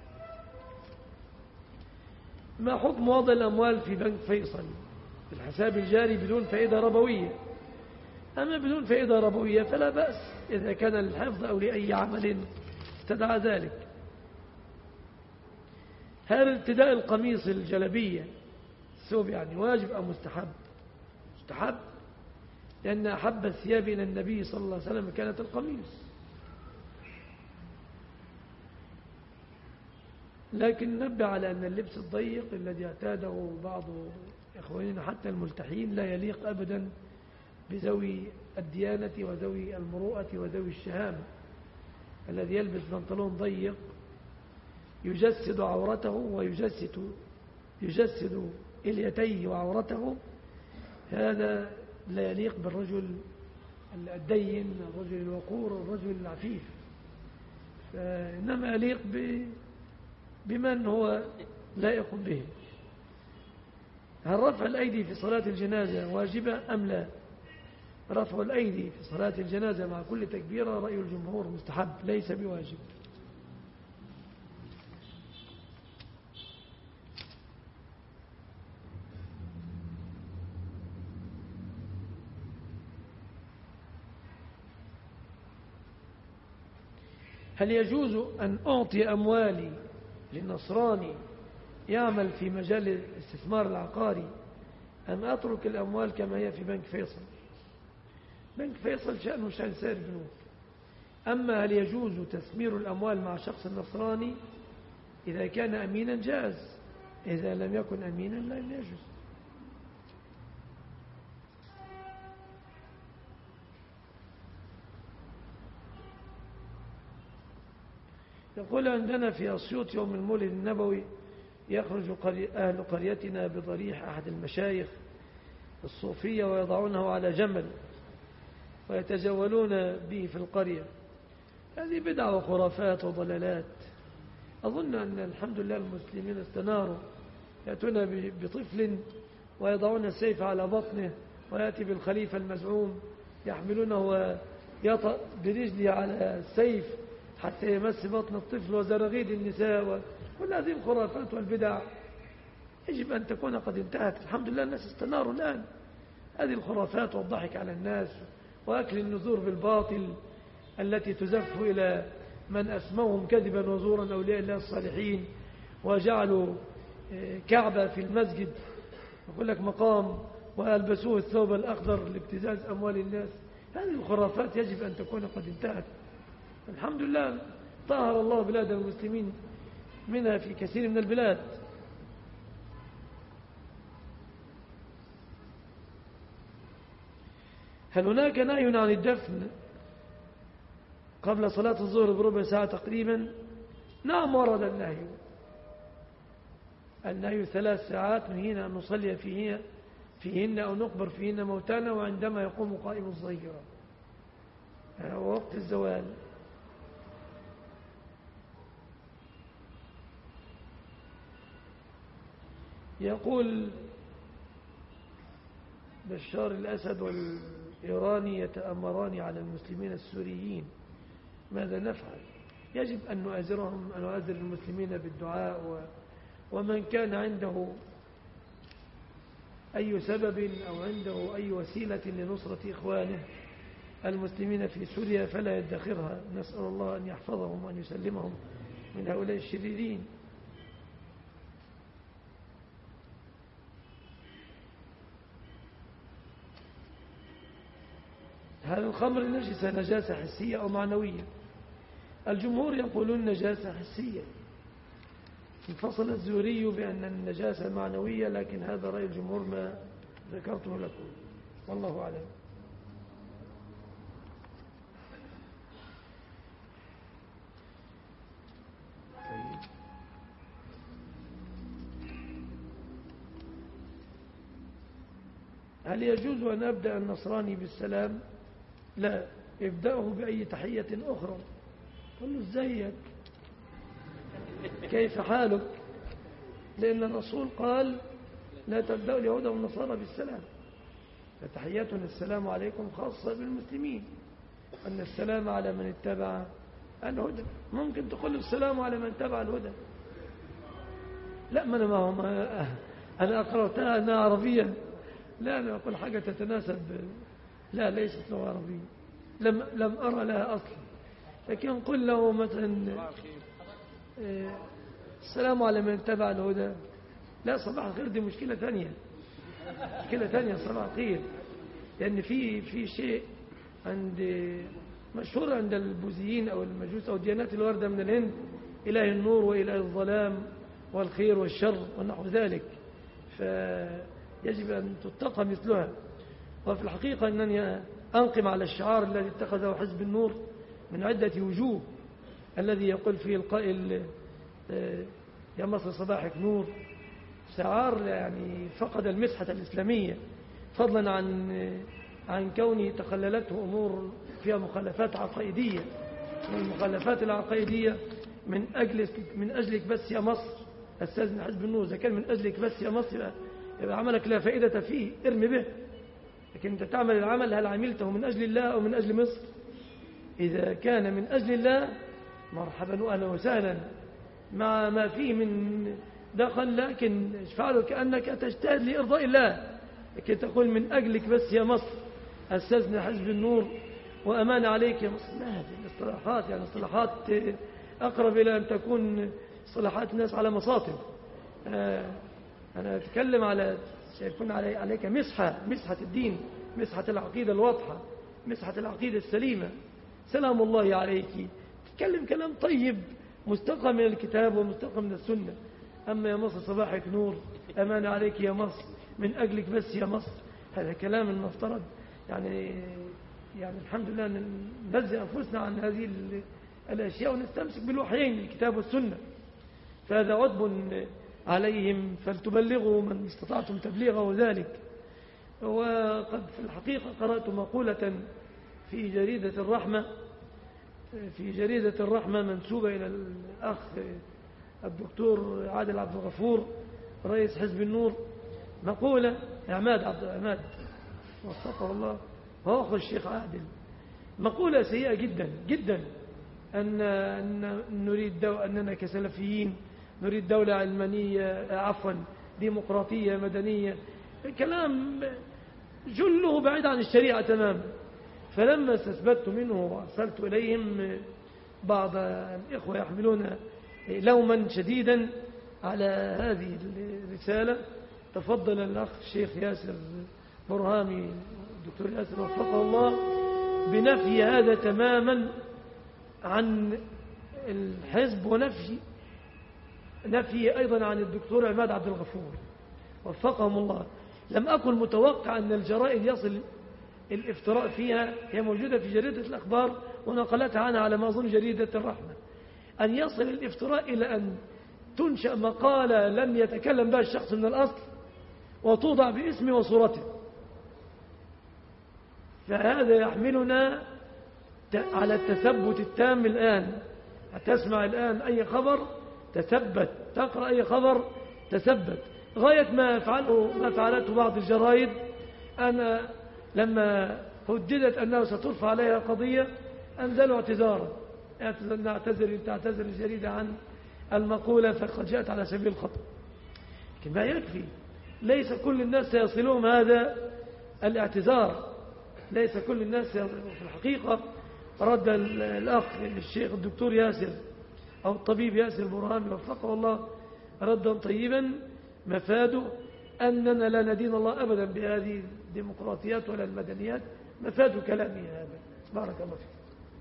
ما حكم وضع الأموال في بنك فيصل في الحساب الجاري بدون فائدة ربوية؟ أما بدون فائدة ربوية فلا بأس إذا كان للحفظ أو لأي عمل استدعى ذلك. هل ارتداء القميص الجلبية الثوب يعني واجب أو مستحب؟ مستحب، لأن أحب الثياب إلى النبي صلى الله عليه وسلم كانت القميص. لكن نبه على أن اللبس الضيق الذي اعتاده بعض إخواننا حتى الملتحين لا يليق أبدا بذوي الديانة وذوي المروءة وذوي الشهامة. الذي يلبس بنطلون ضيق يجسد عورته ويجسد يجسد إليتيه وعورته، هذا لا يليق بالرجل الدين، الرجل الوقور، الرجل العفيف، إنما يليق بمن هو لائق به. هل رفع الأيدي في صلاة الجنازة واجبة أم لا؟ رفع الأيدي في صلاة الجنازة مع كل تكبيرة رأي الجمهور مستحب ليس بواجب. هل يجوز أن أعطي أموالي للنصراني يعمل في مجال الاستثمار العقاري أم أترك الأموال كما هي في بنك فيصل؟ بنك فيصل شأنه شأن سائر البنوك. أما هل يجوز تثمير الأموال مع شخص النصراني؟ إذا كان أمينا جاز، إذا لم يكن أمينا لا يجوز. يقول: عندنا في أسيوط يوم المولد النبوي يخرج أهل قريتنا بضريح أحد المشايخ الصوفية ويضعونه على جمل ويتجولون به في القرية. هذه بدعة وخرافات وضلالات. أظن أن الحمد لله المسلمين استناروا، يأتون بطفل ويضعون السيف على بطنه ويأتي بالخليفة المزعوم يحملونه ويطأ برجله على السيف حتى يمس بطن الطفل وزراغيد النساء وكل هذه الخرافات والبدع يجب أن تكون قد انتهت. الحمد لله الناس استناروا الآن. هذه الخرافات والضحك على الناس وأكل النذور بالباطل التي تزف إلى من أسموهم كذبا وزورا أولياء الله الصالحين وجعلوا كعبة في المسجد يقول لك مقام وألبسوه الثوب الأخضر لابتزاز أموال الناس. هذه الخرافات يجب أن تكون قد انتهت. الحمد لله طهر الله بلاد المسلمين منها في كثير من البلاد. هل هناك نهي عن الدفن قبل صلاة الظهر بربع ساعة تقريبا؟ نعم ورد النهي. النهي ثلاث ساعات نهينا أن نصلي فيهن, فيهن أو نقبر فيهن موتانا وعندما يقوم قائم الظهيرة ووقت الزوال. يقول بشار الأسد والإيراني يتأمران على المسلمين السوريين، ماذا نفعل؟ يجب أن نؤازرهم، أن نؤازر المسلمين بالدعاء و ومن كان عنده أي سبب أو عنده أي وسيلة لنصرة إخوانه المسلمين في سوريا فلا يدخرها. نسأل الله أن يحفظهم وأن يسلمهم من هؤلاء الشريرين. هل الخمر نجسة نجاسة حسية أو معنوية؟ الجمهور يقولون نجاسة حسية. انفصل الزهري بأن النجاسة معنوية، لكن هذا رأي الجمهور ما ذكرته لكم والله أعلم. هل يجوز أن أبدأ النصراني بالسلام؟ لا، ابدأه بأي تحية أخرى. قل له ازيك، كيف حالك، لأن الرسول قال لا تبدأوا اليهود والنصارى بالسلام، فتحياتنا السلام عليكم خاصة بالمسلمين، أن السلام على من اتبع الهدى. ممكن تقول السلام على من اتبع الهدى. لا، ما أنا ما هو ما أنا أقرأتها أنا عربيا، لا أنا أقول حاجة تتناسب، لا ليست لغة عربية، لم لم أرى لها أصل. لكن قل له مثلا السلام على من اتبع الهدى، لا صباح الخير دي مشكلة ثانية، مشكلة ثانية صباح الخير، لأن في في شيء عند مشهور عند البوذيين أو المجوس أو الديانات الواردة من الهند، إله النور وإله الظلام والخير والشر ونحو ذلك، فيجب أن تتقى مثلها. وفي الحقيقة أنني أنقم على الشعار الذي اتخذه حزب النور من عدة وجوه، الذي يقول فيه القائل يا مصر صباحك نور، شعار يعني فقد المسحة الإسلامية، فضلا عن عن كونه تخللته أمور فيها مخالفات عقائدية. والمخالفات العقائدية من أجل من أجلك بس يا مصر أستاذن حزب النور، إذا كان من أجلك بس يا مصر يبقى عملك لا فائدة فيه، ارمي به. لكن أنت تعمل العمل هل عملته من أجل الله أو من أجل مصر؟ إذا كان من أجل الله مرحبا وأهلا وسهلا مع ما فيه من دخل، لكن افعله كأنك تجتهد لإرضاء الله. لكن تقول من أجلك بس يا مصر أستاذن حزب النور وأمان عليك يا مصر، ما هذه الاصطلاحات؟ يعني اصطلاحات أقرب إلى أن تكون اصطلاحات الناس على مصاطب. أنا أتكلم على سيكون عليك مسحة، مسحة الدين، مسحة العقيدة الواضحة، مسحة العقيدة السليمة. سلام الله عليك، تتكلم كلام طيب مستقى من الكتاب ومستقى من السنة. أما يا مصر صباحك نور، أمان عليك يا مصر، من أجلك بس يا مصر، هذا كلام المفترض يعني يعني الحمد لله ننزه أنفسنا عن هذه الأشياء ونستمسك بالوحيين الكتاب والسنة. فهذا عتب عليهم، فلتبلغوا من استطعتم تبليغه ذلك. وقد في الحقيقة قرأت مقولة في جريدة الرحمة في جريدة الرحمة منسوبة إلى الأخ الدكتور عادل عبد الغفور رئيس حزب النور، مقولة عماد عبد عماد وفقه الله وهو أخو الشيخ عادل، مقولة سيئة جدا جدا. أن, أن نريد دو أننا كسلفيين نريد دولة علمانية عفوا ديمقراطية مدنية، كلام جله بعيد عن الشريعة تماما. فلما استثبت منه وأرسلت إليهم بعض الإخوة يحملون لوما شديدا على هذه الرسالة، تفضل الأخ الشيخ ياسر برهامي الدكتور ياسر وفقه الله بنفي هذا تماما عن الحزب، ونفي نفي أيضا عن الدكتور عماد عبد الغفور وفقهم الله. لم أكن متوقع أن الجرائد يصل الافتراء فيها، هي موجودة في جريدة الأخبار ونقلتها عنها على ما أظن جريدة الرحمة، أن يصل الافتراء إلى أن تنشأ مقالة لم يتكلم بها الشخص من الأصل وتوضع باسمه وصورته. فهذا يحملنا على التثبت التام الآن. هتسمع الآن أي خبر تثبت، تقرأ أي خبر تثبت، غاية ما فعله ما فعلته بعض الجرائد. أنا لما هددت أنه سترفع عليها قضية أنزلوا اعتذارا، نعتذر تعتذر الجريدة عن المقولة فقد جاءت على سبيل الخطأ. لكن ما يكفي، ليس كل الناس سيصلهم هذا الاعتذار، ليس كل الناس. في الحقيقة رد الأخ الشيخ الدكتور ياسر أو الطبيب ياسر برهامي وفقه الله ردا طيبا مفاده أننا لا ندين الله أبدا بهذه الديمقراطيات ولا المدنيات، مفاد كلامي هذا. بارك الله فيك.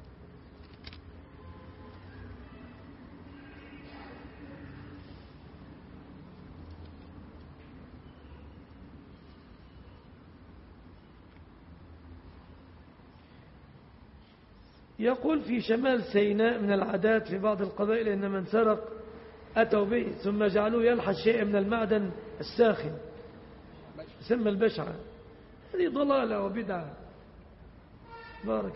يقول في شمال سيناء من العادات في بعض القبائل إن من سرق أتوا به ثم جعلوه يلحس شيء من المعدن الساخن يسمى البشعة. هذه ضلالة وبدعة. بارك